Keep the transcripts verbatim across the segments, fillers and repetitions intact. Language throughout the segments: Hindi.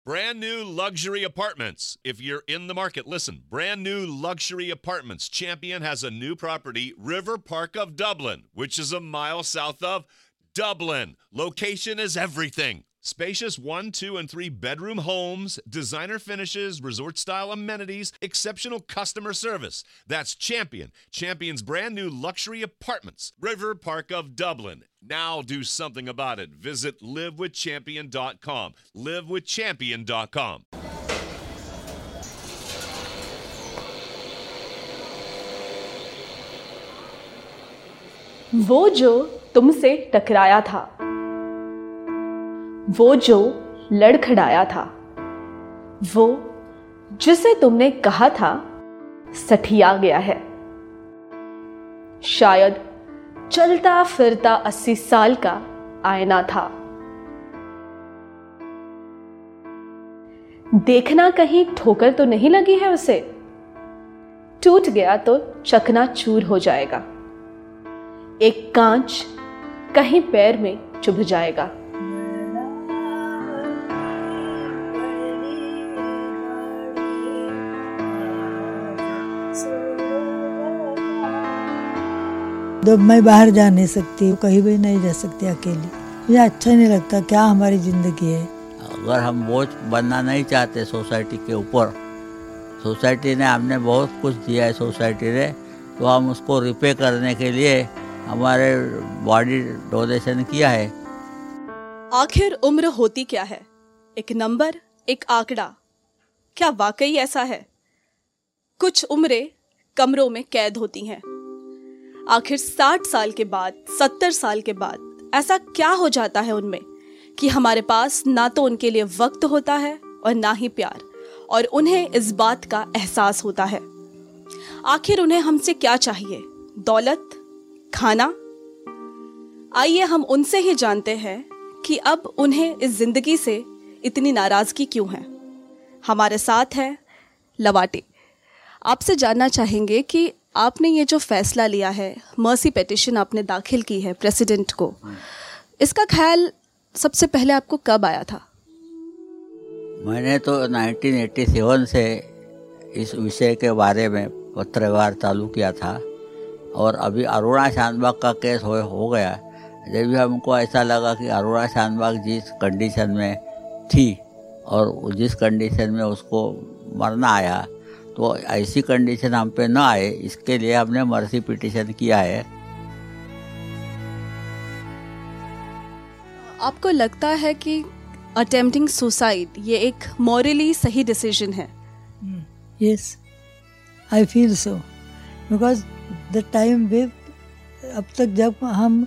Brand new luxury apartments. If you're in the market, listen. Brand new luxury apartments. Champion has a new property, River Park of Dublin, which is a mile south of Dublin. Location is everything. Spacious one, two, and three bedroom homes, designer finishes, resort-style amenities, exceptional customer service. That's Champion. Champion's brand new luxury apartments, River Park of Dublin. Now do something about it. Visit live with champion dot com. live with champion dot com. वो जो तुमसे टकराया था, वो जो लड़खड़ाया था, वो जिसे तुमने कहा था सठिया गया है। शायद चलता फिरता अस्सी साल का आईना था। देखना कहीं ठोकर तो नहीं लगी है उसे, टूट गया तो चकनाचूर हो जाएगा। एक कांच कहीं पैर में चुभ जाएगा। जब मैं बाहर जा नहीं सकती, कहीं भी नहीं जा सकती अकेली, मुझे अच्छा नहीं लगता। क्या हमारी जिंदगी है। अगर हम बोझ बनना नहीं चाहते सोसाइटी के ऊपर, सोसाइटी ने हमने बहुत कुछ दिया है सोसाइटी ने, तो हम उसको रिपे करने के लिए हमारे बॉडी डोनेशन किया है। आखिर उम्र होती क्या है? एक नंबर, एक आंकड़ा। क्या वाकई ऐसा है? कुछ उम्रें कमरों में कैद होती हैं। आखिर साठ साल के बाद, सत्तर साल के बाद ऐसा क्या हो जाता है उनमें कि हमारे पास ना तो उनके लिए वक्त होता है और ना ही प्यार, और उन्हें इस बात का एहसास होता है। आखिर उन्हें हमसे क्या चाहिए? दौलत? खाना? आइए हम उनसे ही जानते हैं कि अब उन्हें इस जिंदगी से इतनी नाराजगी क्यों है। हमारे साथ है लवाटे। आपसे जानना चाहेंगे कि आपने ये जो फैसला लिया है, मर्सी पिटीशन आपने दाखिल की है प्रेसिडेंट को, इसका ख्याल सबसे पहले आपको कब आया था? मैंने तो उन्नीस सौ सत्तासी से इस विषय के बारे में पत्रव्यवहार चालू किया था, और अभी अरुणा शानबाग का केस हो, हो गया। जब भी हमको ऐसा लगा कि अरुणा शानबाग जिस कंडीशन में थी और जिस कंडीशन में उसको मरना आया, तो ऐसी कंडीशन हम पे न आए, इसके लिए हमने मर्सी पिटीशन किया है। आपको लगता है कि अटेम्प्टिंग सुसाइड ये एक मॉरली सही डिसीजन है? Yes, I feel so, because the time वे अब तक जब हम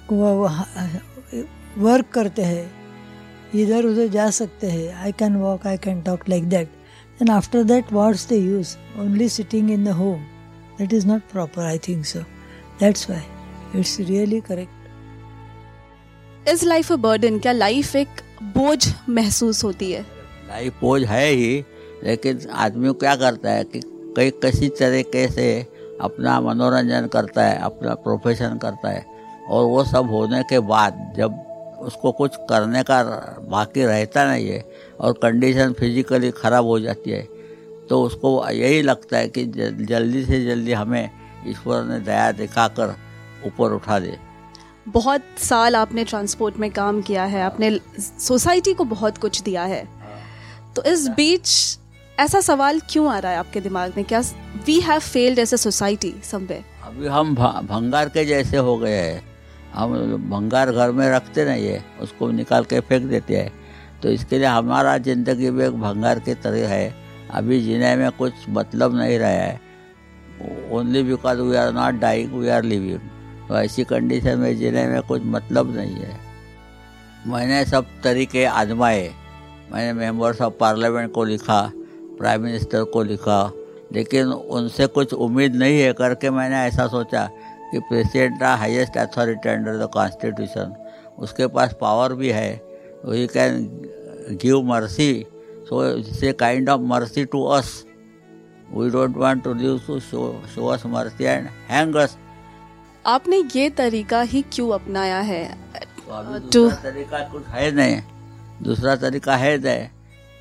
वर्क करते हैं, इधर उधर जा सकते हैं, I can walk, I can talk like that, and after that what's the use? Only sitting in the home, that is not proper, I think so. That's why it's really correct. Is life a burden? क्या लाइफ एक बोझ महसूस होती है? लाइफ बोझ है ही, लेकिन आदमी क्या करता है कि कई किसी तरीके से अपना मनोरंजन करता है, अपना प्रोफेशन करता है, और वो सब होने के बाद जब उसको कुछ करने का बाकी रहता नहीं है और कंडीशन फिजिकली ख़राब हो जाती है, तो उसको यही लगता है कि जल्दी से जल्दी हमें ईश्वर ने दया दिखाकर ऊपर उठा दे। बहुत साल आपने ट्रांसपोर्ट में काम किया है, आपने सोसाइटी को बहुत कुछ दिया है, तो इस बीच ऐसा सवाल क्यों आ रहा है आपके दिमाग में? क्या we have failed as a society somewhere? अभी हम भंगार के जैसे हो गए हैं। हम भंगार घर में रखते नहीं है, उसको निकाल के फेंक देते हैं, तो इसके लिए हमारा ज़िंदगी भी एक भंगार की तरह है। अभी जीने में कुछ मतलब नहीं रहा है। Only because we are not dying, we are living. तो ऐसी कंडीशन में जीने में कुछ मतलब नहीं है। मैंने सब तरीके आजमाए। मैंने मेंबर्स ऑफ पार्लियामेंट को लिखा, प्राइम मिनिस्टर को लिखा, लेकिन उनसे कुछ उम्मीद नहीं है करके मैंने ऐसा सोचा कि प्रेसिडेंट का highest authority under the constitution, उसके पास पावर भी है, he can give mercy, so it's a kind of mercy to us. We don't want to live to show show us mercy and hang us. आपने ये तरीका ही क्यों अपनाया है? तो अभी दूसरा तरीका कुछ है नहीं, दूसरा तरीका है नहीं।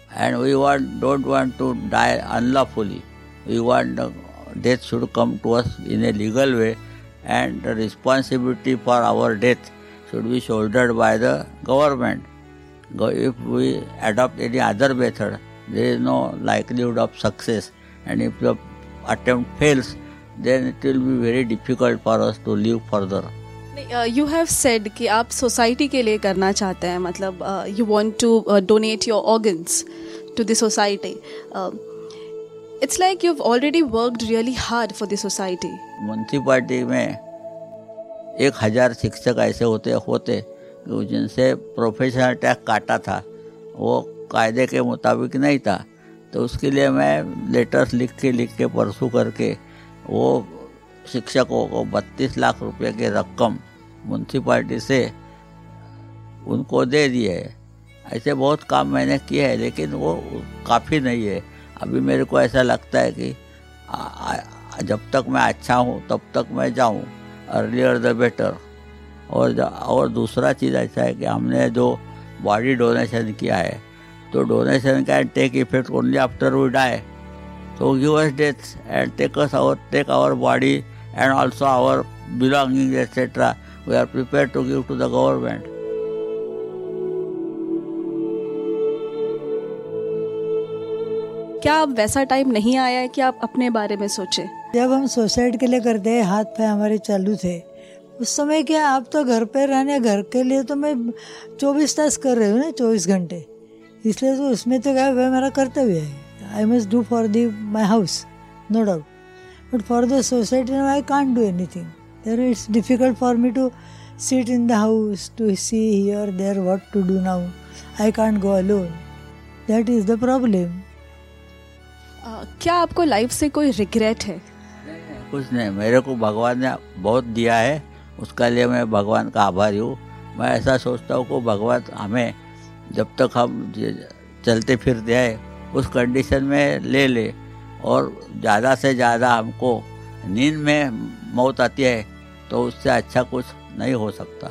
and we want don't want to die unlawfully. We want the death should come to us in a legal way, and the responsibility for our death should be shouldered by the government. If we adopt any other method, there is no likelihood of success, and if the attempt fails, then it will be very difficult for us to live further. You have said कि आप सोसाइटी के लिए करना चाहते हैं, मतलब you want to donate your organs to the society. It's like you have already worked really hard for the society. Municipality में एक हजार शिक्षक ऐसे होते होते जिनसे प्रोफेशनल टैक्स काटा था, वो कायदे के मुताबिक नहीं था. तो उसके लिए मैं लेटर्स लिख के लिख के परसू करके वो शिक्षकों को बत्तीस लाख रुपए की रकम म्यूनसिपालिटी से उनको दे दिए है. ऐसे बहुत काम मैंने किए हैं, लेकिन वो काफ़ी नहीं है. अभी मेरे को ऐसा लगता है कि आ, आ, जब तक मैं अच्छा हूँ तब तक मैं जाऊँ, अर्लियर द बेटर. और और दूसरा चीज़ ऐसा है कि हमने जो बॉडी डोनेशन किया है, तो donation can take effect only after we die. So give us death and take us our take our body and also our belongings, et cetera. We are prepared to give to the government. क्या अब वैसा टाइम नहीं आया है कि आप अपने बारे में सोचें? जब हम सुसाइड के लिए करते हैं, हाथ पे हमारे चालू थे, उस समय क्या आप तो घर पे रहने, घर के लिए तो मैं चौबीस तास कर रही हूँ ना, चौबीस घंटे. इसलिए तो उसमें तो क्या वह मेरा कर्तव्य है. I must do for the my house, no doubt. But for the society, now I can't do anything. There it's difficult for me to sit in the house to see here, there, what to do now. I can't go alone. That is the problem. uh, क्या आपको लाइफ से कोई रिग्रेट है? कुछ नहीं. मेरे को भगवान ने बहुत दिया है, उसका लिए मैं भगवान का आभारी हूँ. मैं ऐसा सोचता हूँ कि भगवान हमें जब तक हम चलते फिरते हैं उस कंडीशन में ले ले, और ज़्यादा से ज़्यादा हमको नींद में मौत आती है, तो उससे अच्छा कुछ नहीं हो सकता.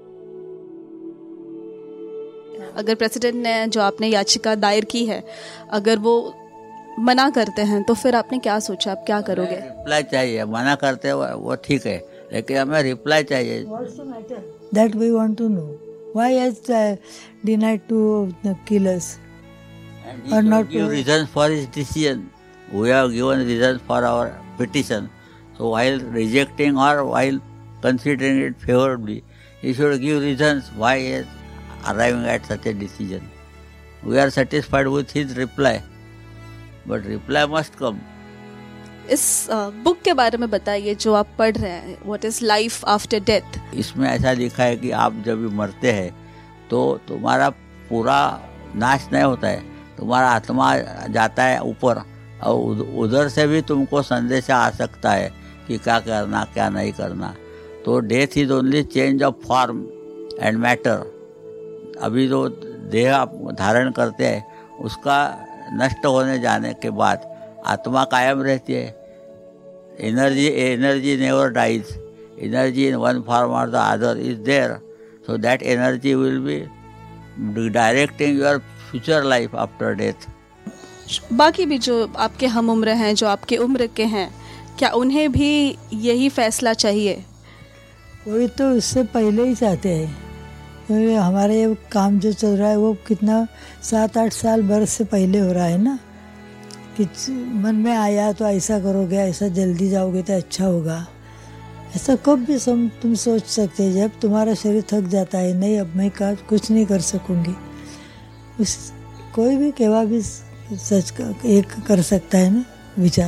अगर प्रेसिडेंट ने जो आपने याचिका दायर की है, अगर वो मना करते हैं, तो फिर आपने क्या सोचा, आप क्या करोगे? रिप्लाई चाहिए. मना करते हैं वो ठीक है, लेकिन हमें रिप्लाई चाहिए. That we want to know. Why has uh, denied to kill us? And he should give reasons for his decision. We have given reasons for our petition. So while rejecting or while considering it favorably, he should give reasons why he is arriving at such a decision. We are satisfied with his reply, but reply must come. इस बुक के बारे में बताइए जो आप पढ़ रहे हैं, What is life after death? इसमें ऐसा लिखा है कि आप जब भी मरते हैं तो तुम्हारा पूरा नाश नहीं होता है, तुम्हारा आत्मा जाता है ऊपर, और उधर से भी तुमको संदेश आ सकता है कि क्या करना क्या नहीं करना. तो death is only change of form and matter. अभी जो देह आप धारण करते हैं, उसका नष्ट होने जाने के बाद आत्मा कायम रहती है. Energy energy never dies. Energy in one form और the other is there. So that energy will be directing your future life after death. बाकी भी जो आपके हम उम्र हैं, जो आपके उम्र के हैं, क्या उन्हें भी यही फैसला चाहिए? वही तो उससे पहले ही चाहते हैं, क्योंकि हमारे ये काम जो चल रहा है वो कितना सात आठ साल बरस से पहले हो रहा है ना, कि मन में आया तो ऐसा करोगे, ऐसा जल्दी जाओगे तो अच्छा होगा. ऐसा कब भी सम तुम सोच सकते हैं जब तुम्हारा शरीर थक जाता है, नहीं अब मैं का कुछ नहीं कर सकूँगी. उस कोई भी केवा भी सच एक कर सकता है ना विचार.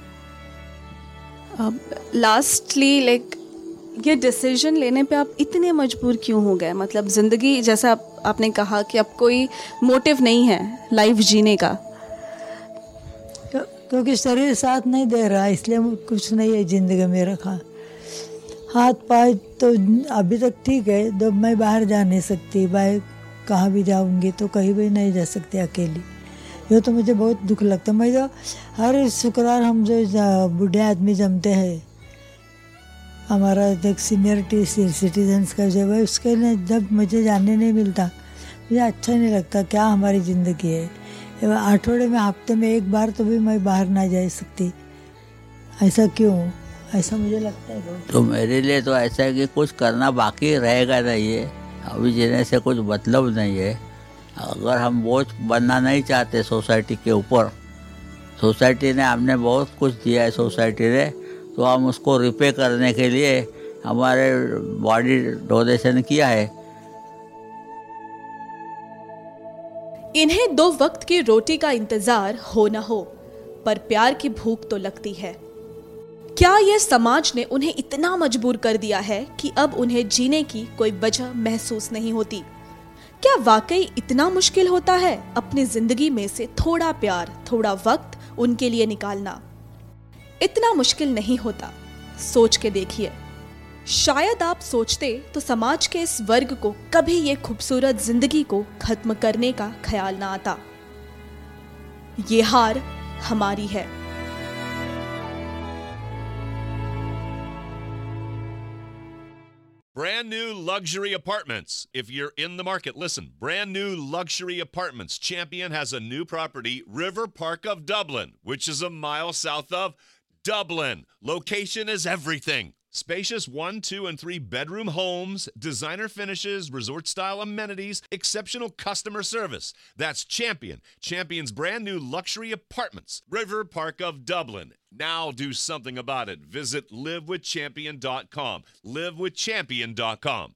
अब लास्टली लाइक ये डिसीजन लेने पे आप इतने मजबूर क्यों हो गए? मतलब ज़िंदगी, जैसा आप, आपने कहा कि अब कोई मोटिव नहीं है लाइफ जीने का. क्योंकि शरीर साथ नहीं दे रहा, इसलिए कुछ नहीं है ज़िंदगी में रखा. हाथ पाँव तो अभी तक ठीक है, जब मैं बाहर जा नहीं सकती, बाहर कहाँ भी जाऊंगी तो कहीं भी नहीं जा सकती अकेली. ये तो मुझे बहुत दुख लगता है. मैं जो हर शुक्रवार हम जो बूढ़े आदमी जमते हैं, हमारा एक सीनियरिटी सिटीजन्स का जब है, उसके लिए जब मुझे जाने नहीं मिलता, मुझे अच्छा नहीं लगता. क्या हमारी ज़िंदगी है, आठवड़े में हफ्ते में एक बार तो भी मैं बाहर ना जा सकती, ऐसा क्यों? ऐसा मुझे लगता है बहुत। तो मेरे लिए तो ऐसा है कि कुछ करना बाकी रहेगा नहीं है, अभी जीने से कुछ मतलब नहीं है। अगर हम बोझ बनना नहीं चाहते सोसाइटी के ऊपर, सोसाइटी ने हमने बहुत कुछ दिया है सोसाइटी ने, तो हम उसको रिपे करने के लिए हमारे बॉडी डोनेशन किया है। इन्हें दो वक्त की रोटी का इंतजार हो न हो, पर प्यार की भूख तो लगती है। क्या यह समाज ने उन्हें इतना मजबूर कर दिया है कि अब उन्हें जीने की कोई वजह महसूस नहीं होती? क्या वाकई इतना मुश्किल होता है अपनी जिंदगी में से थोड़ा प्यार, थोड़ा वक्त उनके लिए निकालना? इतना मुश्किल नहीं होता, सोच के देखिए। शायद आप सोचते तो समाज के इस वर्ग को कभी ये खूबसूरत जिंदगी को खत्म करने का ख्याल ना आता। ये हार हमारी है। Brand new luxury apartments. If you're in the market, listen. Brand new luxury apartments. Champion has a new property, River Park of Dublin, which is a mile south of Dublin. Location is everything. Spacious one, two, and three bedroom homes, designer finishes, resort-style amenities, exceptional customer service. That's Champion. Champion's brand new luxury apartments, River Park of Dublin. Now do something about it. Visit live with champion dot com. live with champion dot com.